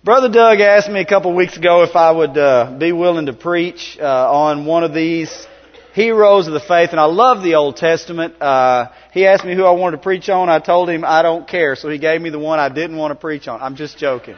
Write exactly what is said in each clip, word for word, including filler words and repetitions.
Brother Doug asked me a couple weeks ago if I would uh, be willing to preach uh, on one of these heroes of the faith, and I love the Old Testament. Uh, he asked me who I wanted to preach on. I told him I don't care, so he gave me the one I didn't want to preach on. I'm just joking.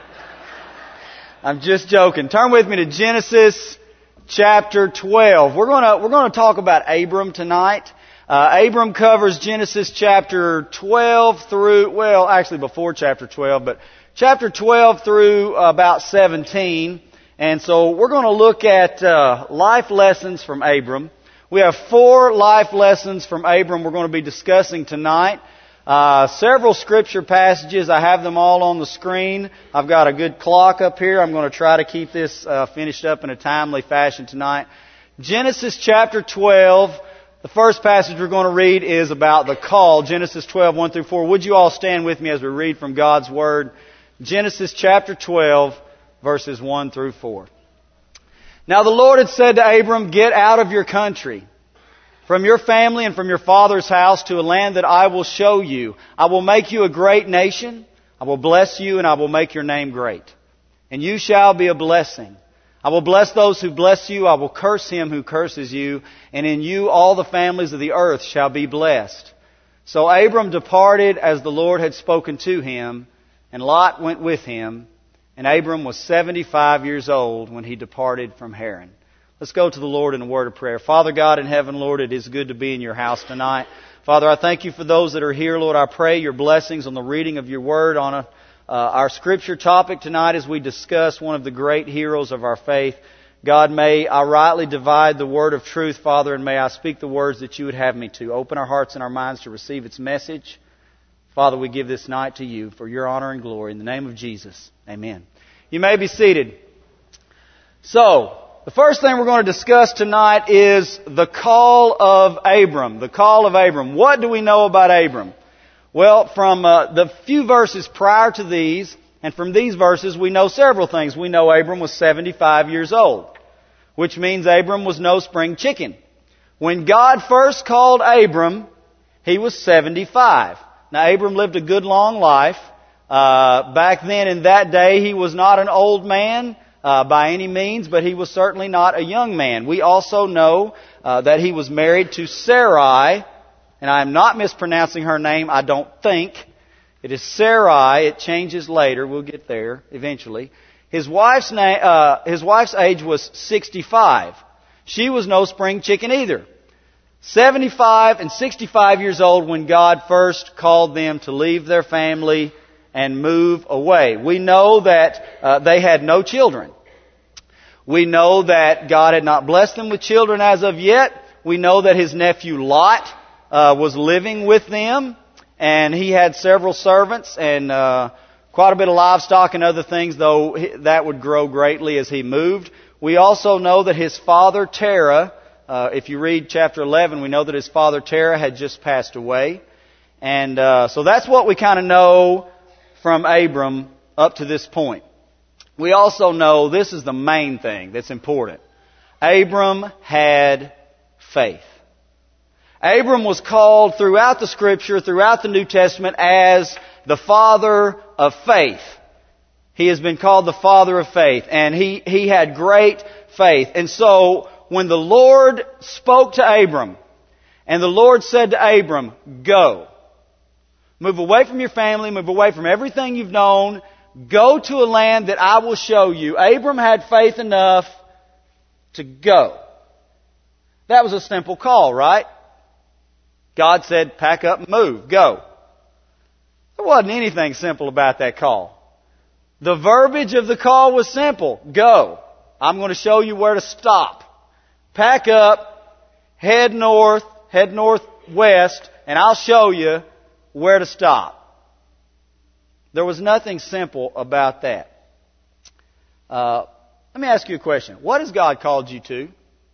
I'm just joking. Turn with me to Genesis chapter twelve. We're gonna we're gonna talk about Abram tonight. Uh, Abram covers Genesis chapter twelve through well, actually before chapter twelve, but chapter twelve through about seventeen. And so we're going to look at uh, life lessons from Abram. We have four life lessons from Abram we're going to be discussing tonight. Uh, several scripture passages. I have them all on the screen. I've got a good clock up here. I'm going to try to keep this uh, finished up in a timely fashion tonight. Genesis chapter twelve. The first passage we're going to read is about the call. Genesis twelve, one through four. Would you all stand with me as we read from God's Word? Genesis chapter twelve, verses one through four. Now the Lord had said to Abram, "Get out of your country, from your family and from your father's house, to a land that I will show you. I will make you a great nation. I will bless you, and I will make your name great. And you shall be a blessing. I will bless those who bless you. I will curse him who curses you. And in you all the families of the earth shall be blessed." So Abram departed as the Lord had spoken to him, and Lot went with him. And Abram was seventy-five years old when he departed from Haran. Let's go to the Lord in a word of prayer. Father God in heaven, Lord, it is good to be in your house tonight. Father, I thank you for those that are here. Lord, I pray your blessings on the reading of your word, on a, uh, our scripture topic tonight as we discuss one of the great heroes of our faith. God, may I rightly divide the word of truth, Father, and may I speak the words that you would have me to. Open our hearts and our minds to receive its message. Father, we give this night to you for your honor and glory. In the name of Jesus, amen. You may be seated. So, the first thing we're going to discuss tonight is the call of Abram. The call of Abram. What do we know about Abram? Well, from uh, the few verses prior to these, and from these verses, we know several things. We know Abram was seventy-five years old, which means Abram was no spring chicken. When God first called Abram, he was seventy-five. Now, Abram lived a good long life. Uh, back then, in that day, he was not an old man uh, by any means, but he was certainly not a young man. We also know uh, that he was married to Sarai, and I am not mispronouncing her name, I don't think. It is Sarai. It changes later. We'll get there eventually. His wife's name, uh, his wife's age was sixty-five. She was no spring chicken either. seventy-five and sixty-five years old when God first called them to leave their family and move away. We know that uh, they had no children. We know that God had not blessed them with children as of yet. We know that his nephew Lot uh, was living with them, and he had several servants and uh, quite a bit of livestock and other things, though that would grow greatly as he moved. We also know that his father Terah, uh, if you read chapter eleven, we know that his father Terah had just passed away. And uh, so that's what we kind of know from Abram up to this point. We also know this is the main thing that's important. Abram had faith. Abram was called throughout the Scripture, throughout the New Testament, as the father of faith. He has been called the father of faith, and he, he had great faith. And so, when the Lord spoke to Abram, and the Lord said to Abram, "Go. Move away from your family, move away from everything you've known, go to a land that I will show you." Abram had faith enough to go. That was a simple call, right? God said, "Pack up and move, go." There wasn't anything simple about that call. The verbiage of the call was simple. Go. I'm going to show you where to stop. Pack up, head north, head northwest, and I'll show you where to stop. There was nothing simple about that. Uh, let me ask you a question. What has God called you to?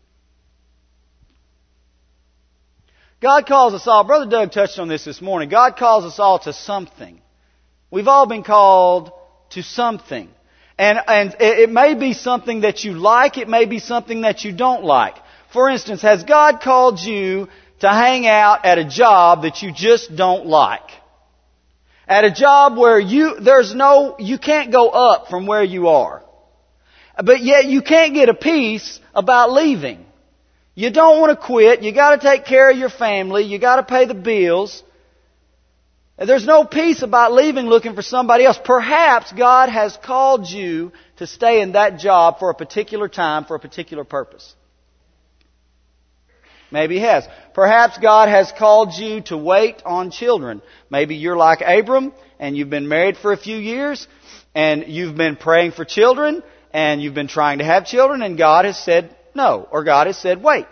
God calls us all, Brother Doug touched on this this morning, God calls us all to something. We've all been called to something. And, and it may be something that you like, it may be something that you don't like. For instance, has God called you to hang out at a job that you just don't like? At a job where you, there's no, you can't go up from where you are. But yet you can't get a peace about leaving. You don't want to quit. You got to take care of your family. You got to pay the bills. There's no peace about leaving looking for somebody else. Perhaps God has called you to stay in that job for a particular time, for a particular purpose. Maybe He has. Perhaps God has called you to wait on children. Maybe you're like Abram and you've been married for a few years and you've been praying for children and you've been trying to have children and God has said no, or God has said wait.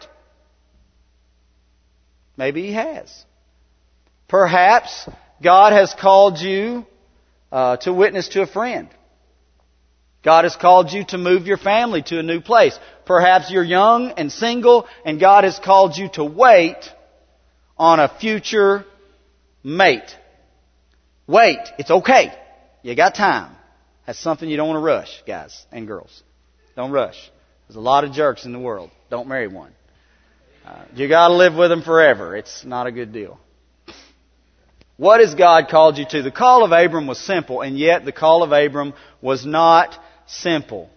Maybe He has. Perhaps God has called you uh, to witness to a friend. God has called you to move your family to a new place. Perhaps you're young and single and God has called you to wait on a future mate. Wait. It's okay. You got time. That's something you don't want to rush, guys and girls. Don't rush. There's a lot of jerks in the world. Don't marry one. Uh, you got to live with them forever. It's not a good deal. What has God called you to? The call of Abram was simple, and yet the call of Abram was not simple.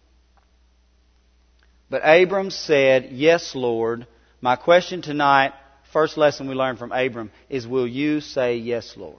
But Abram said, "Yes, Lord." My question tonight, first lesson we learned from Abram, is will you say, "Yes, Lord"?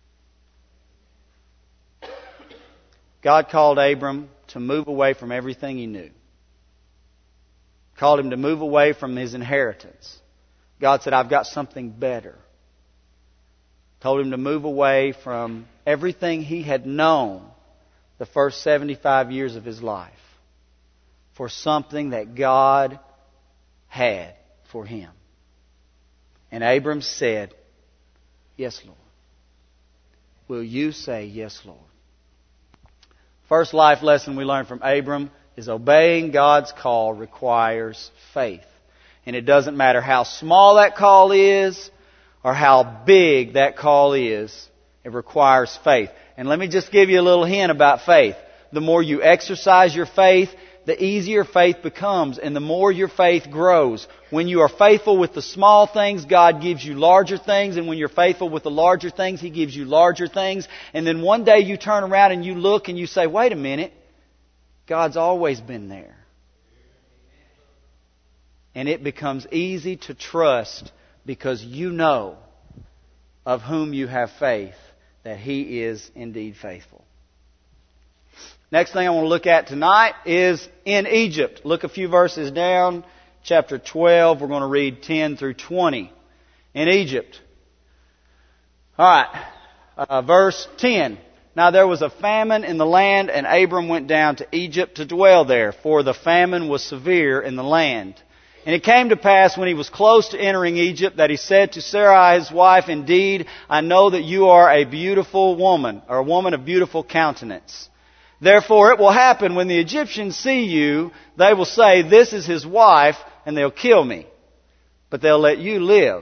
God called Abram to move away from everything he knew. Called him to move away from his inheritance. God said, "I've got something better." Told him to move away from everything he had known the first seventy-five years of his life for something that God had for him. And Abram said, "Yes, Lord." Will you say, "Yes, Lord"? First life lesson we learned from Abram is obeying God's call requires faith. And it doesn't matter how small that call is or how big that call is, it requires faith. And let me just give you a little hint about faith. The more you exercise your faith, the easier faith becomes and the more your faith grows. When you are faithful with the small things, God gives you larger things. And when you're faithful with the larger things, He gives you larger things. And then one day you turn around and you look and you say, "Wait a minute, God's always been there." And it becomes easy to trust because you know of whom you have faith, that He is indeed faithful. Next thing I want to look at tonight is in Egypt. Look a few verses down, chapter twelve. We're going to read ten through twenty. In Egypt. All right, uh, verse ten. Now there was a famine in the land, and Abram went down to Egypt to dwell there, for the famine was severe in the land. And it came to pass when he was close to entering Egypt that he said to Sarai his wife, "Indeed, I know that you are a beautiful woman, or a woman of beautiful countenance. Therefore it will happen when the Egyptians see you, they will say, 'This is his wife,' and they'll kill me. But they'll let you live.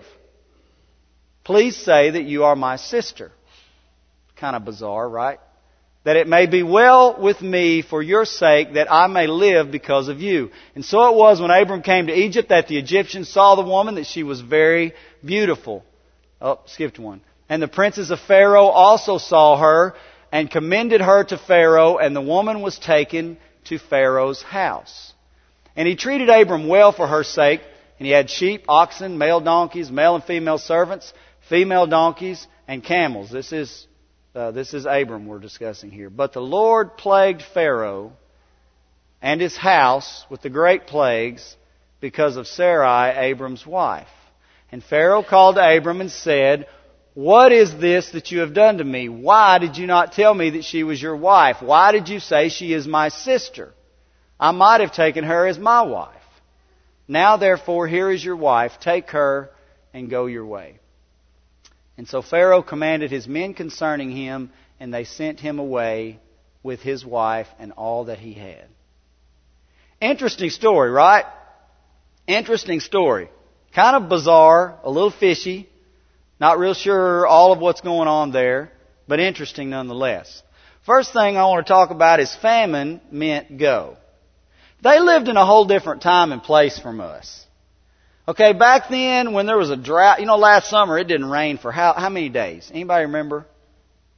Please say that you are my sister." Kind of bizarre, right? "That it may be well with me for your sake, that I may live because of you." And so it was when Abram came to Egypt that the Egyptians saw the woman, that she was very beautiful. Oh, skipped one. "And the princes of Pharaoh also saw her, and commended her to Pharaoh, and the woman was taken to Pharaoh's house. And he treated Abram well for her sake, and he had sheep, oxen, male donkeys, male and female servants, female donkeys, and camels." This is Uh, this is Abram we're discussing here. "But the Lord plagued Pharaoh and his house with the great plagues because of Sarai, Abram's wife. And Pharaoh called to Abram and said, 'What is this that you have done to me? Why did you not tell me that she was your wife? Why did you say she is my sister? I might have taken her as my wife. Now therefore, here is your wife. Take her and go your way.' And so Pharaoh commanded his men concerning him, and they sent him away with his wife and all that he had." Interesting story, right? Interesting story. Kind of bizarre, a little fishy. Not real sure all of what's going on there, but interesting nonetheless. First thing I want to talk about is famine meant go. They lived in a whole different time and place from us. Okay, back then when there was a drought, you know, last summer it didn't rain for how how many days? Anybody remember?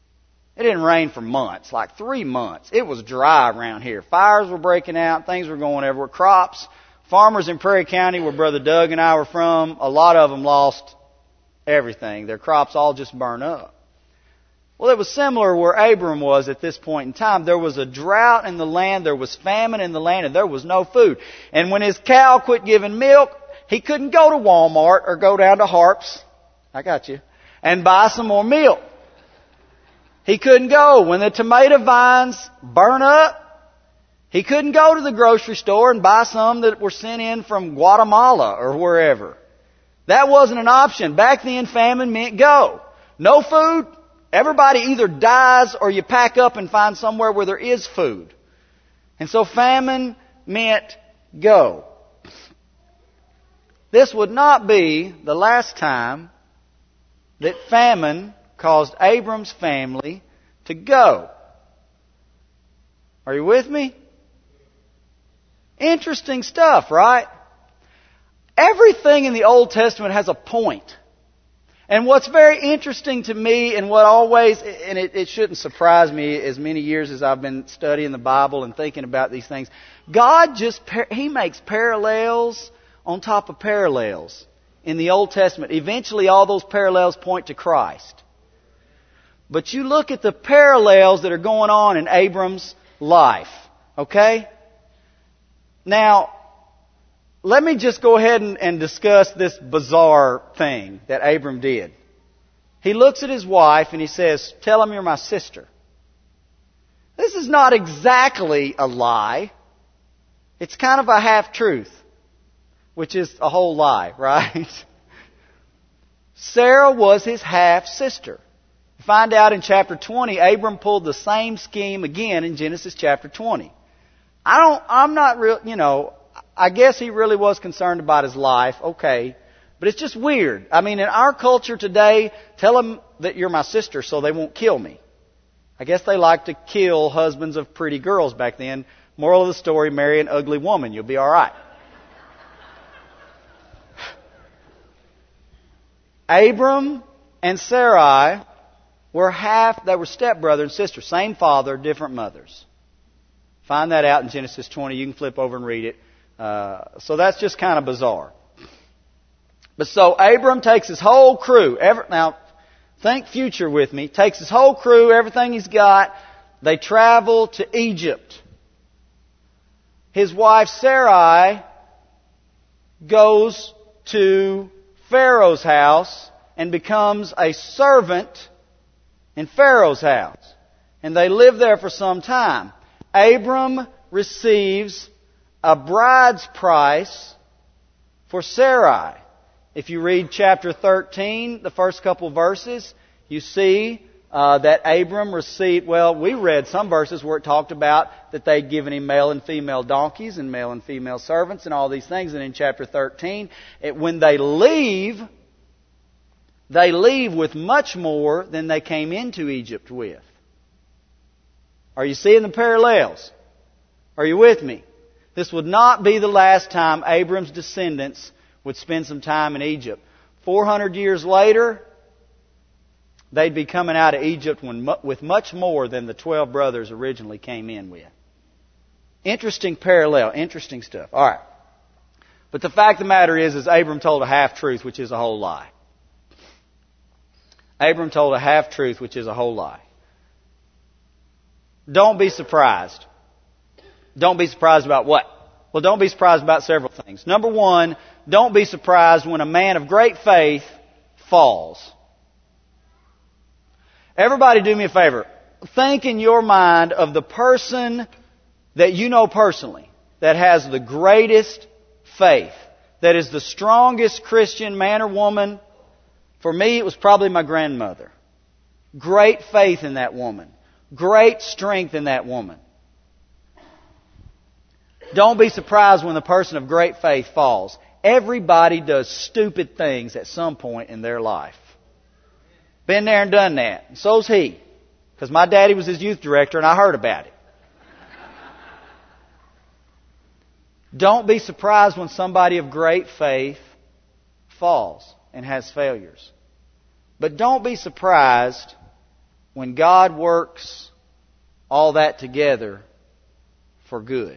It didn't rain for months, like three months. It was dry around here. Fires were breaking out. Things were going everywhere. Crops. Farmers in Prairie County, where Brother Doug and I were from, a lot of them lost everything. Their crops all just burned up. Well, it was similar where Abram was at this point in time. There was a drought in the land. There was famine in the land, and there was no food. And when his cow quit giving milk, he couldn't go to Walmart or go down to Harps. I got you. And buy some more milk. He couldn't go. When the tomato vines burn up, he couldn't go to the grocery store and buy some that were sent in from Guatemala or wherever. That wasn't an option. Back then, famine meant go. No food. Everybody either dies or you pack up and find somewhere where there is food. And so famine meant go. This would not be the last time that famine caused Abram's family to go. Are you with me? Interesting stuff, right? Everything in the Old Testament has a point. And what's very interesting to me, and what always, and it, it shouldn't surprise me as many years as I've been studying the Bible and thinking about these things, God just, He makes parallels on top of parallels in the Old Testament. Eventually all those parallels point to Christ. But you look at the parallels that are going on in Abram's life, okay? Now, let me just go ahead and, and discuss this bizarre thing that Abram did. He looks at his wife and he says, "Tell him you're my sister." This is not exactly a lie. It's kind of a half-truth, which is a whole lie, right? Sarah was his half-sister. You find out in chapter twenty, Abram pulled the same scheme again in Genesis chapter twenty. I don't, I'm not real, you know, I guess he really was concerned about his life, okay. But it's just weird. I mean, in our culture today, tell them that you're my sister so they won't kill me. I guess they like to kill husbands of pretty girls back then. Moral of the story, marry an ugly woman. You'll be all right. Abram and Sarai were half, they were stepbrother and sister. Same father, different mothers. Find that out in Genesis twenty. You can flip over and read it. Uh, so that's just kind of bizarre. But so Abram takes his whole crew. Every, now, think future with me. Takes his whole crew, everything he's got. They travel to Egypt. His wife Sarai goes to Pharaoh's house and becomes a servant in Pharaoh's house. And they live there for some time. Abram receives a bride's price for Sarai. If you read chapter thirteen, the first couple verses, you see uh, that Abram received, well, we read some verses where it talked about that they'd given him male and female donkeys and male and female servants and all these things. And in chapter thirteen, it, when they leave, they leave with much more than they came into Egypt with. Are you seeing the parallels? Are you with me? This would not be the last time Abram's descendants would spend some time in Egypt. Four hundred years later, they'd be coming out of Egypt with much more than the twelve brothers originally came in with. Interesting parallel, interesting stuff. All right. But the fact of the matter is, is Abram told a half-truth, which is a whole lie. Abram told a half-truth, which is a whole lie. Don't be surprised. Don't be surprised about what? Well, don't be surprised about several things. Number one, don't be surprised when a man of great faith falls. Everybody do me a favor. Think in your mind of the person that you know personally that has the greatest faith, that is the strongest Christian man or woman. For me, it was probably my grandmother. Great faith in that woman. Great strength in that woman. Don't be surprised when the person of great faith falls. Everybody does stupid things at some point in their life. Been there and done that. And so's he. Because my daddy was his youth director and I heard about it. Don't be surprised when somebody of great faith falls and has failures. But don't be surprised when God works all that together for good.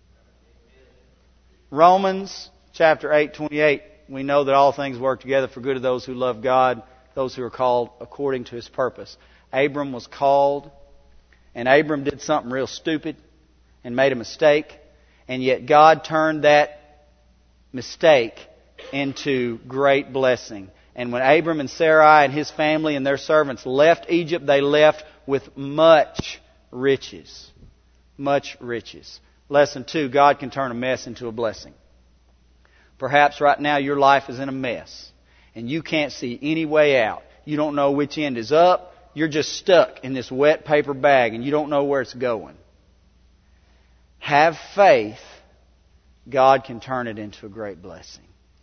Romans chapter eight, twenty-eight, we know that all things work together for good of those who love God, those who are called according to His purpose. Abram was called, and Abram did something real stupid and made a mistake, and yet God turned that mistake into great blessing. And when Abram and Sarai and his family and their servants left Egypt, they left with much riches. Much riches. Lesson two, God can turn a mess into a blessing. Perhaps right now your life is in a mess and you can't see any way out. You don't know which end is up. You're just stuck in this wet paper bag and you don't know where it's going. Have faith. God can turn it into a great blessing.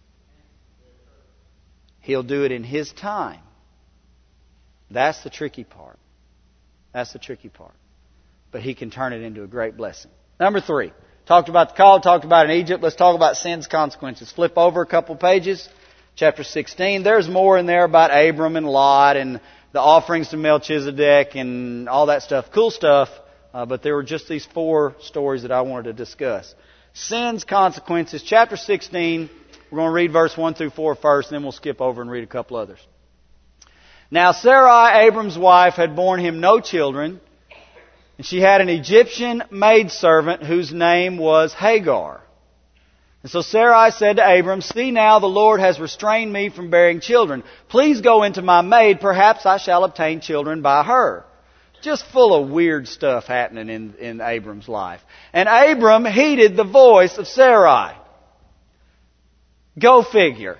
He'll do it in His time. That's the tricky part. That's the tricky part. But He can turn it into a great blessing. Number three. Talked about the call, talked about in Egypt. Let's talk about sin's consequences. Flip over a couple pages. Chapter sixteen. There's more in there about Abram and Lot and the offerings to Melchizedek and all that stuff. Cool stuff. Uh, but there were just these four stories that I wanted to discuss. Sin's consequences. Chapter sixteen. We're going to read verse one through four first, and then we'll skip over and read a couple others. Now Sarai, Abram's wife, had borne him no children, and she had an Egyptian maidservant whose name was Hagar. And so Sarai said to Abram, "See now, the Lord has restrained me from bearing children. Please go into my maid, perhaps I shall obtain children by her." Just full of weird stuff happening in, in Abram's life. And Abram heeded the voice of Sarai. Go figure.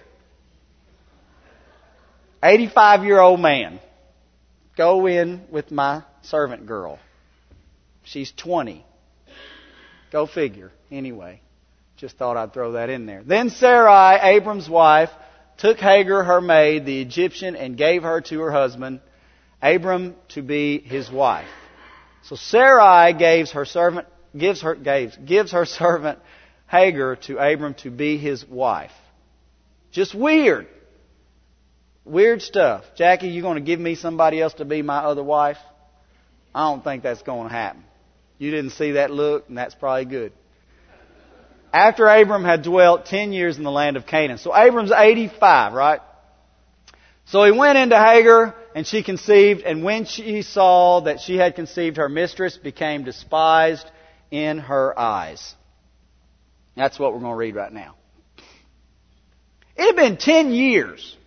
eighty-five-year-old man. Go in with my servant girl. She's twenty. Go figure. Anyway, just thought I'd throw that in there. Then Sarai, Abram's wife, took Hagar, her maid, the Egyptian, and gave her to her husband, Abram, to be his wife. So Sarai gives her servant, gives her, gives, gives her servant Hagar to Abram to be his wife. Just weird. Weird stuff. Jackie, you going to give me somebody else to be my other wife? I don't think that's going to happen. You didn't see that look, and that's probably good. After Abram had dwelt ten years in the land of Canaan. So Abram's eighty-five, right? So he went into Hagar, and she conceived, and when she saw that she had conceived, her mistress became despised in her eyes. That's what we're going to read right now. It had been ten years.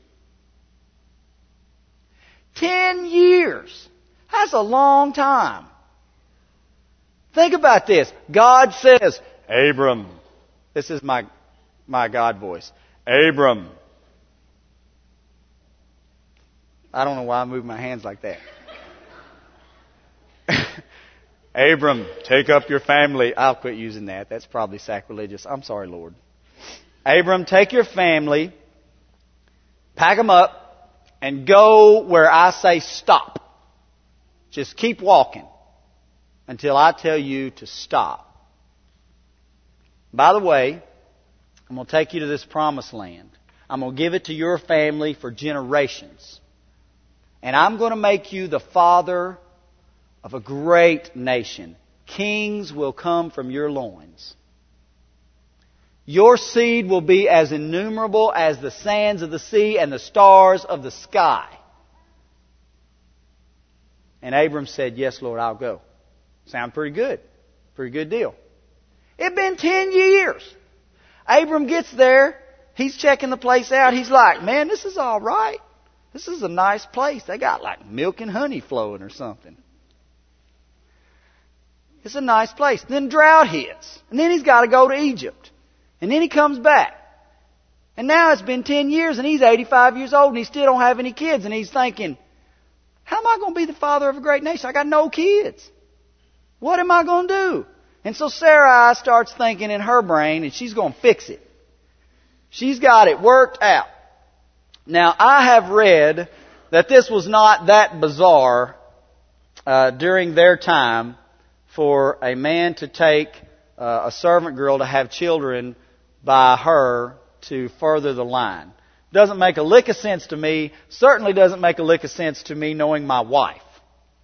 Ten years. That's a long time. Think about this. God says, Abram. This is my, my God voice. Abram. I don't know why I move my hands like that. Abram, take up your family. I'll quit using that. That's probably sacrilegious. I'm sorry, Lord. Abram, take your family, pack them up, and go where I say stop. Just keep walking until I tell you to stop. By the way, I'm going to take you to this promised land. I'm going to give it to your family for generations. And I'm going to make you the father of a great nation. Kings will come from your loins. Your seed will be as innumerable as the sands of the sea and the stars of the sky. And Abram said, yes, Lord, I'll go. Sound pretty good. Pretty good deal. It'd been ten years. Abram gets there. He's checking the place out. He's like, man, this is all right. This is a nice place. They got like milk and honey flowing or something. It's a nice place. Then drought hits. And then he's got to go to Egypt. And then he comes back. And now it's been ten years and he's eighty-five years old and he still don't have any kids. And he's thinking, how am I going to be the father of a great nation? I got no kids. What am I going to do? And so Sarai starts thinking in her brain and she's going to fix it. She's got it worked out. Now, I have read that this was not that bizarre uh, during their time for a man to take uh, a servant girl to have children by her to further the line. Doesn't make a lick of sense to me. Certainly doesn't make a lick of sense to me knowing my wife.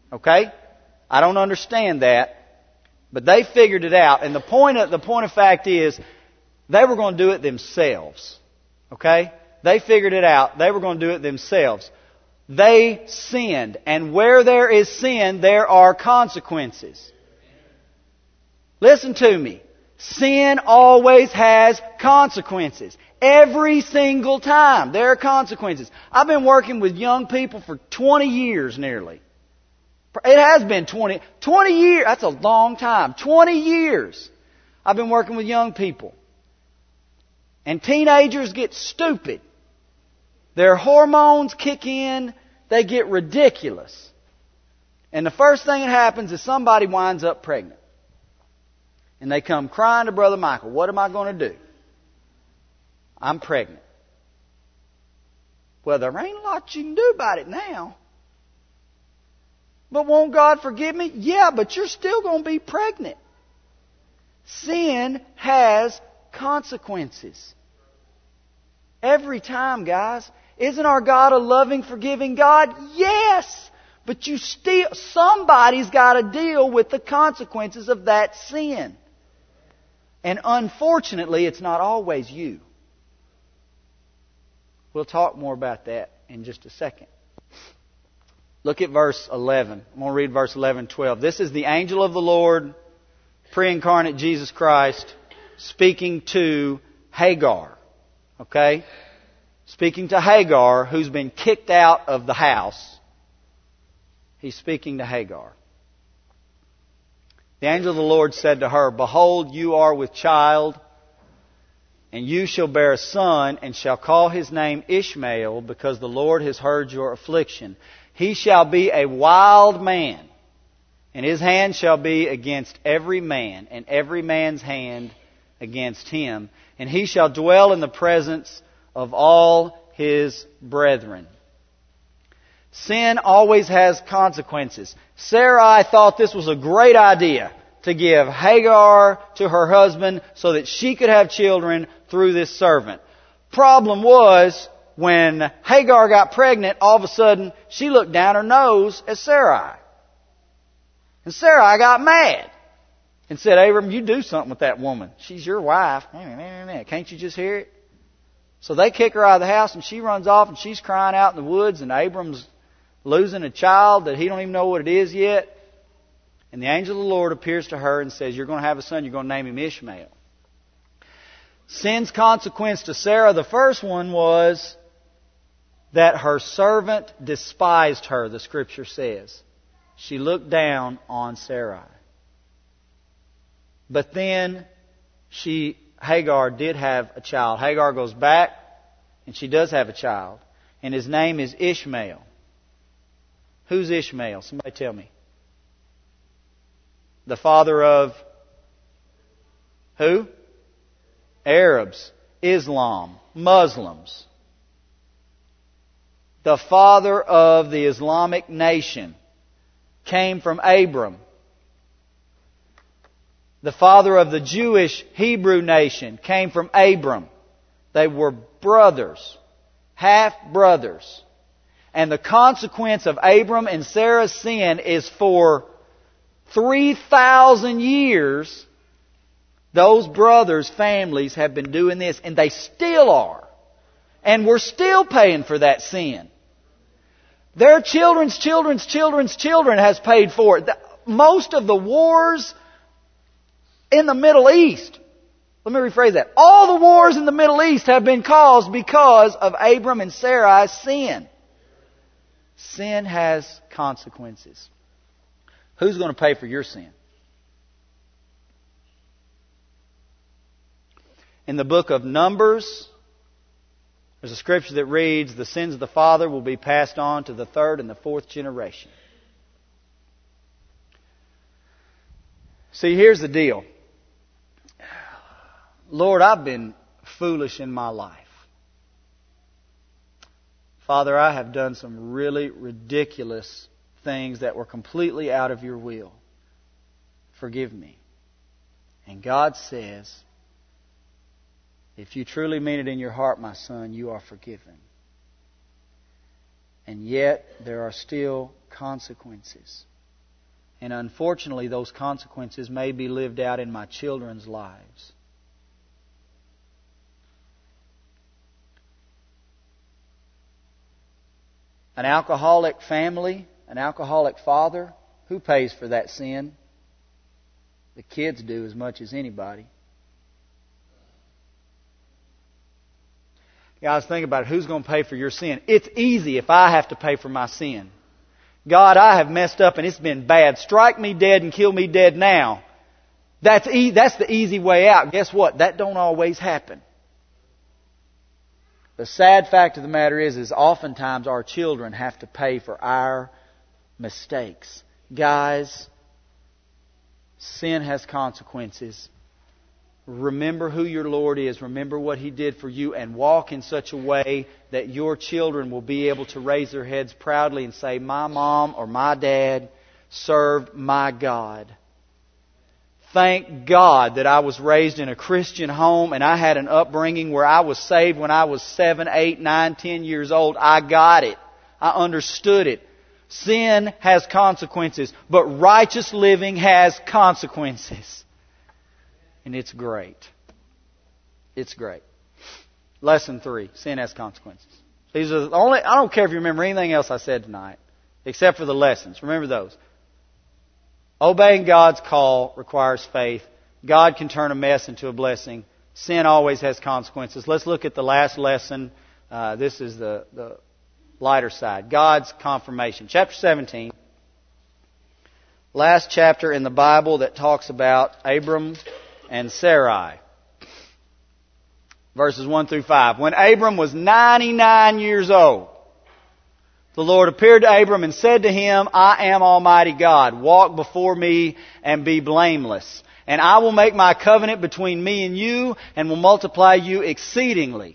Okay? I don't understand that. But they figured it out. And the point of, the point of fact is, they were going to do it themselves. Okay? They figured it out. They were going to do it themselves. They sinned. And where there is sin, there are consequences. Listen to me. Sin always has consequences. Every single time there are consequences. I've been working with young people for twenty years nearly. It has been twenty, twenty years. That's a long time. twenty years I've been working with young people. And teenagers get stupid. Their hormones kick in. They get ridiculous. And the first thing that happens is somebody winds up pregnant. And they come crying to Brother Michael, what am I going to do? I'm pregnant. Well, there ain't a lot you can do about it now. But won't God forgive me? Yeah, but you're still going to be pregnant. Sin has consequences. Every time, guys. Isn't our God a loving, forgiving God? Yes! But you still, somebody's got to deal with the consequences of that sin. And unfortunately, it's not always you. We'll talk more about that in just a second. Look at verse eleven. I'm going to read verse eleven and twelve. This is the angel of the Lord, pre-incarnate Jesus Christ, speaking to Hagar. Okay? Speaking to Hagar, who's been kicked out of the house. He's speaking to Hagar. The angel of the Lord said to her, Behold, you are with child, and you shall bear a son, and shall call his name Ishmael, because the Lord has heard your affliction. He shall be a wild man, and his hand shall be against every man, and every man's hand against him. And he shall dwell in the presence of all his brethren. Sin always has consequences. Sarai thought this was a great idea to give Hagar to her husband so that she could have children through this servant. Problem was, when Hagar got pregnant, all of a sudden she looked down her nose at Sarai. And Sarai got mad and said, Abram, you do something with that woman. She's your wife. Can't you just hear it? So they kick her out of the house and she runs off and she's crying out in the woods, and Abram's losing a child that he don't even know what it is yet. And the angel of the Lord appears to her and says, you're going to have a son, you're going to name him Ishmael. Sin's consequence to Sarah, the first one was that her servant despised her, the Scripture says. She looked down on Sarai. But then she, Hagar did have a child. Hagar goes back and she does have a child. And his name is Ishmael. Who's Ishmael? Somebody tell me. The father of who? Arabs, Islam, Muslims. The father of the Islamic nation came from Abram. The father of the Jewish Hebrew nation came from Abram. They were brothers, half brothers. And the consequence of Abram and Sarah's sin is for three thousand years, those brothers' families have been doing this, and they still are. And we're still paying for that sin. Their children's children's children's children has paid for it. Most of the wars in the Middle East, let me rephrase that. All the wars in the Middle East have been caused because of Abram and Sarai's sin. Sin has consequences. Who's going to pay for your sin? In the book of Numbers, there's a scripture that reads, the sins of the father will be passed on to the third and the fourth generation. See, here's the deal. Lord, I've been foolish in my life. Father, I have done some really ridiculous things that were completely out of your will. Forgive me. And God says, if you truly mean it in your heart, my son, you are forgiven. And yet, there are still consequences. And unfortunately, those consequences may be lived out in my children's lives. An alcoholic family, an alcoholic father, who pays for that sin? The kids do as much as anybody. Guys, think about it. Who's going to pay for your sin? It's easy if I have to pay for my sin. God, I have messed up and it's been bad. Strike me dead and kill me dead now. That's e- that's the easy way out. Guess what? That don't always happen. The sad fact of the matter is, is oftentimes our children have to pay for our mistakes. Guys, sin has consequences. Remember who your Lord is. Remember what He did for you, and walk in such a way that your children will be able to raise their heads proudly and say, my mom or my dad served my God. Thank God that I was raised in a Christian home and I had an upbringing where I was saved when I was seven, eight, nine, ten years old. I got it. I understood it. Sin has consequences, but righteous living has consequences. And it's great. It's great. Lesson three. Sin has consequences. These are the only, I don't care if you remember anything else I said tonight, except for the lessons. Remember those. Obeying God's call requires faith. God can turn a mess into a blessing. Sin always has consequences. Let's look at the last lesson. Uh, this is the, the lighter side. God's confirmation. Chapter seventeen. Last chapter in the Bible that talks about Abram and Sarai. Verses one through five. When Abram was ninety-nine years old, the Lord appeared to Abram and said to him, I am Almighty God. Walk before me and be blameless. And I will make my covenant between me and you and will multiply you exceedingly.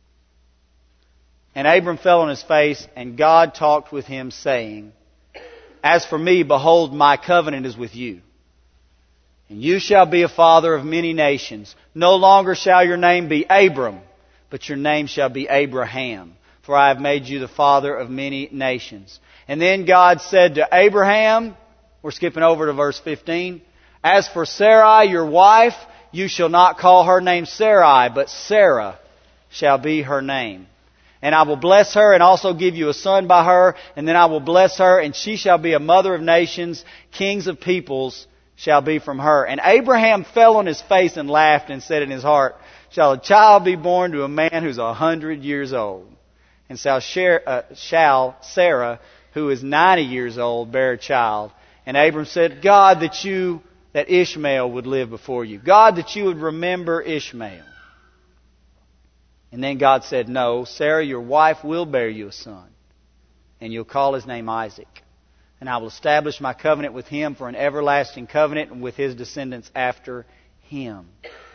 And Abram fell on his face, and God talked with him, saying, As for me, behold, my covenant is with you. And you shall be a father of many nations. No longer shall your name be Abram, but your name shall be Abraham. For I have made you the father of many nations. And then God said to Abraham, we're skipping over to verse fifteen, As for Sarai, your wife, you shall not call her name Sarai, but Sarah shall be her name. And I will bless her and also give you a son by her. And then I will bless her, and she shall be a mother of nations. Kings of peoples shall be from her. And Abraham fell on his face and laughed and said in his heart, Shall a child be born to a man who's a hundred years old? And shall Sarah, who is ninety years old, bear a child? And Abram said, God, that you, that Ishmael would live before you. God, that you would remember Ishmael. And then God said, No, Sarah, your wife, will bear you a son, and you'll call his name Isaac. And I will establish my covenant with him for an everlasting covenant, and with his descendants after him.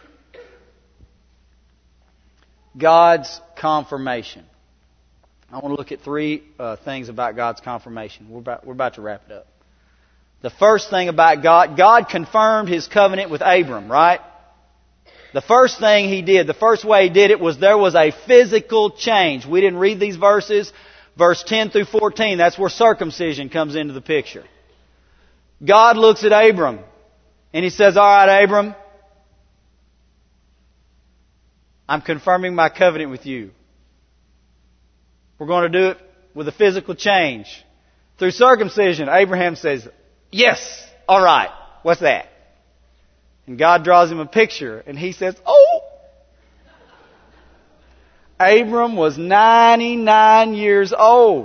God's confirmation. I want to look at three uh, things about God's confirmation. We're about, we're about to wrap it up. The first thing about God, God confirmed His covenant with Abram, right? The first thing He did, the first way He did it was there was a physical change. We didn't read these verses. Verse ten through fourteen, that's where circumcision comes into the picture. God looks at Abram and He says, All right, Abram, I'm confirming my covenant with you. We're going to do it with a physical change. Through circumcision, Abraham says, Yes, all right. What's that? And God draws him a picture, and he says, Oh! Abram was ninety-nine years old.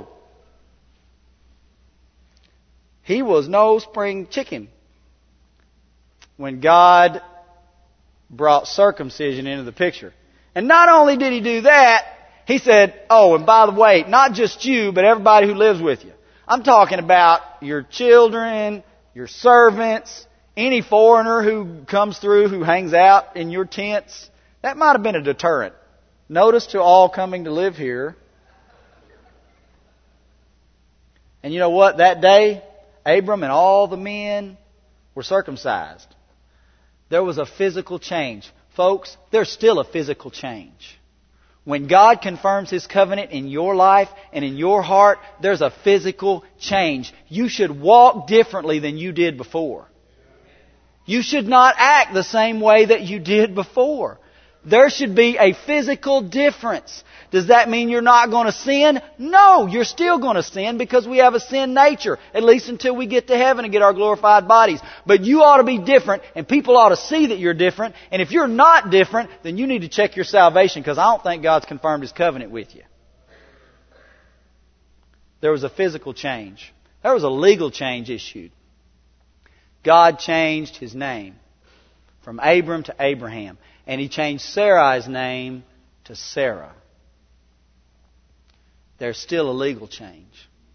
He was no spring chicken when God brought circumcision into the picture. And not only did He do that, He said, oh, and by the way, not just you, but everybody who lives with you. I'm talking about your children, your servants, any foreigner who comes through, who hangs out in your tents. That might have been a deterrent. Notice to all coming to live here. And you know what? That day, Abram and all the men were circumcised. There was a physical change. Folks, there's still a physical change. When God confirms His covenant in your life and in your heart, there's a physical change. You should walk differently than you did before. You should not act the same way that you did before. There should be a physical difference. Does that mean you're not going to sin? No, you're still going to sin because we have a sin nature, at least until we get to heaven and get our glorified bodies. But you ought to be different, and people ought to see that you're different. And if you're not different, then you need to check your salvation, because I don't think God's confirmed His covenant with you. There was a physical change. There was a legal change issued. God changed His name from Abram to Abraham. And He changed Sarai's name to Sarah. There's still a legal change.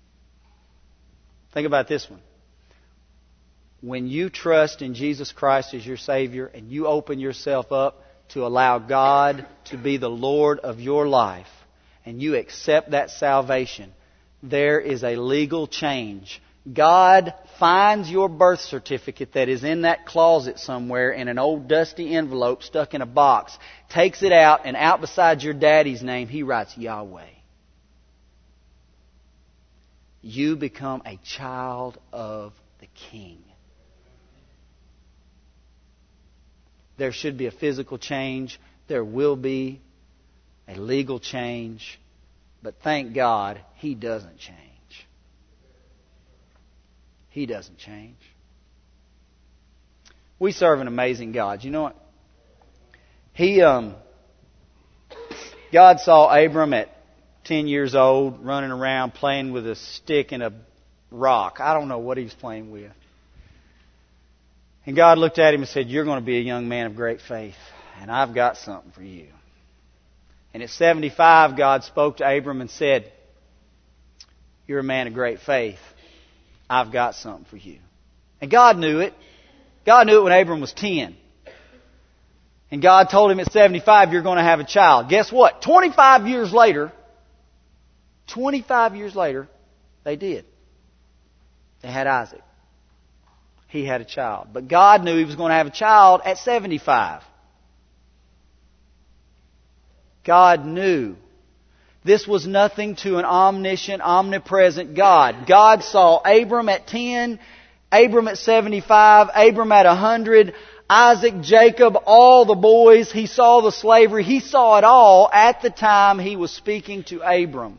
Think about this one. When you trust in Jesus Christ as your Savior and you open yourself up to allow God to be the Lord of your life and you accept that salvation, there is a legal change. God finds your birth certificate that is in that closet somewhere in an old dusty envelope stuck in a box, takes it out, and out beside your daddy's name, He writes Yahweh. You become a child of the King. There should be a physical change. There will be a legal change. But thank God, He doesn't change. He doesn't change. We serve an amazing God. You know what? He, um, God saw Abram at ten years old running around playing with a stick and a rock. I don't know what he was playing with. And God looked at him and said, "You're going to be a young man of great faith, and I've got something for you." And at seventy-five, God spoke to Abram and said, "You're a man of great faith. I've got something for you." And God knew it. God knew it when Abram was ten. And God told him at seventy-five, "You're going to have a child." Guess what? twenty-five years later, twenty-five years later, they did. They had Isaac. He had a child. But God knew He was going to have a child at seventy-five. God knew. This was nothing to an omniscient, omnipresent God. God saw Abram at ten, Abram at seventy-five, Abram at one hundred, Isaac, Jacob, all the boys. He saw the slavery. He saw it all at the time He was speaking to Abram.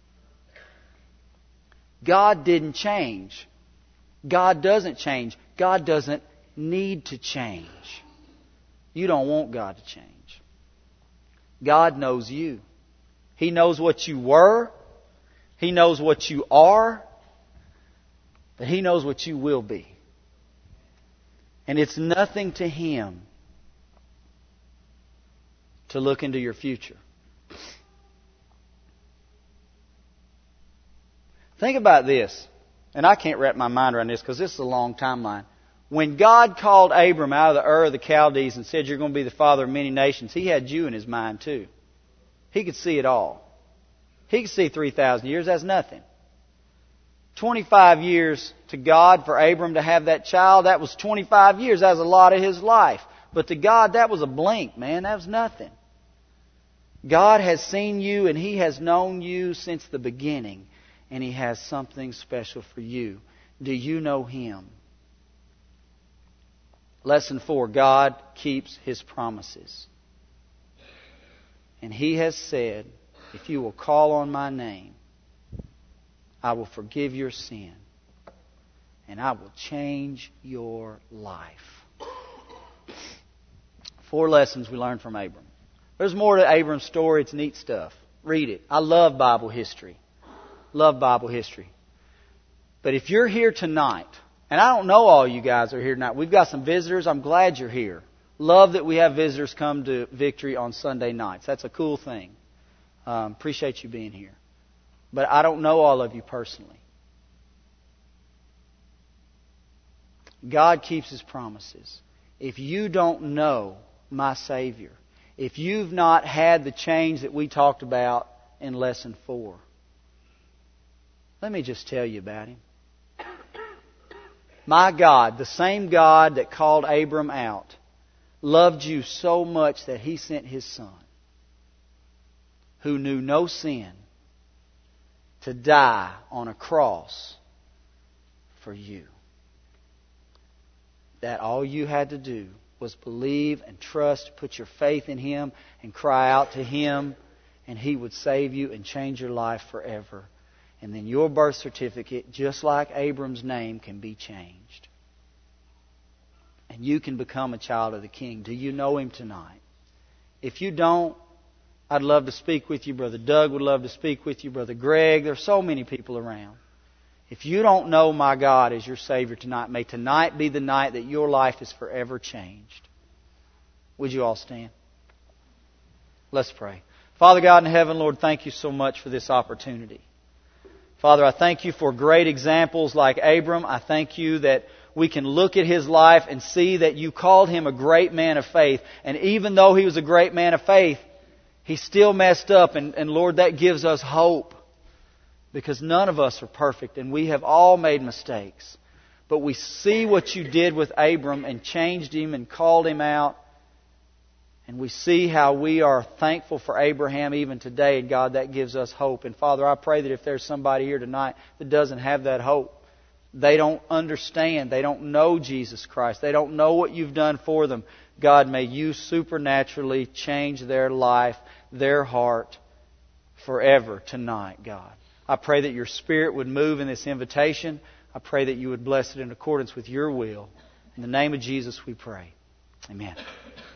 God didn't change. God doesn't change. God doesn't need to change. You don't want God to change. God knows you. He knows what you were. He knows what you are. But He knows what you will be. And it's nothing to Him to look into your future. Think about this. And I can't wrap my mind around this because this is a long timeline. When God called Abram out of the Ur of the Chaldees and said, "You're going to be the father of many nations," He had you in His mind too. He could see it all. He could see three thousand years. That's nothing. twenty-five years to God for Abram to have that child, that was twenty-five years. That was a lot of his life. But to God, that was a blink, man. That was nothing. God has seen you and He has known you since the beginning. And He has something special for you. Do you know Him? Lesson four, God keeps His promises. And He has said, "If you will call on my name, I will forgive your sin. And I will change your life." Four lessons we learned from Abram. There's more to Abram's story. It's neat stuff. Read it. I love Bible history. Love Bible history. But if you're here tonight, and I don't know all you guys are here tonight. We've got some visitors. I'm glad you're here. Love that we have visitors come to Victory on Sunday nights. That's a cool thing. Um, appreciate you being here. But I don't know all of you personally. God keeps His promises. If you don't know my Savior, if you've not had the change that we talked about in Lesson four, let me just tell you about Him. My God, the same God that called Abram out, loved you so much that He sent His Son. who knew no sin to die on a cross for you. That all you had to do was believe and trust, put your faith in Him and cry out to Him, and He would save you and change your life forever. And then your birth certificate, just like Abram's name, can be changed. And you can become a child of the King. Do you know Him tonight? If you don't, I'd love to speak with you. Brother Doug would love to speak with you. Brother Greg. There's so many people around. If you don't know my God as your Savior tonight, may tonight be the night that your life is forever changed. Would you all stand? Let's pray. Father God in heaven, Lord, thank you so much for this opportunity. Father, I thank you for great examples like Abram. I thank you that we can look at his life and see that you called him a great man of faith. And even though he was a great man of faith, he still messed up. And, and Lord, that gives us hope. Because none of us are perfect and we have all made mistakes. But we see what you did with Abram and changed him and called him out. And we see how we are thankful for Abraham even today. And God, that gives us hope. And Father, I pray that if there's somebody here tonight that doesn't have that hope, they don't understand, they don't know Jesus Christ, they don't know what you've done for them, God, may you supernaturally change their life, their heart forever tonight, God. I pray that your Spirit would move in this invitation. I pray that you would bless it in accordance with your will. In the name of Jesus we pray. Amen.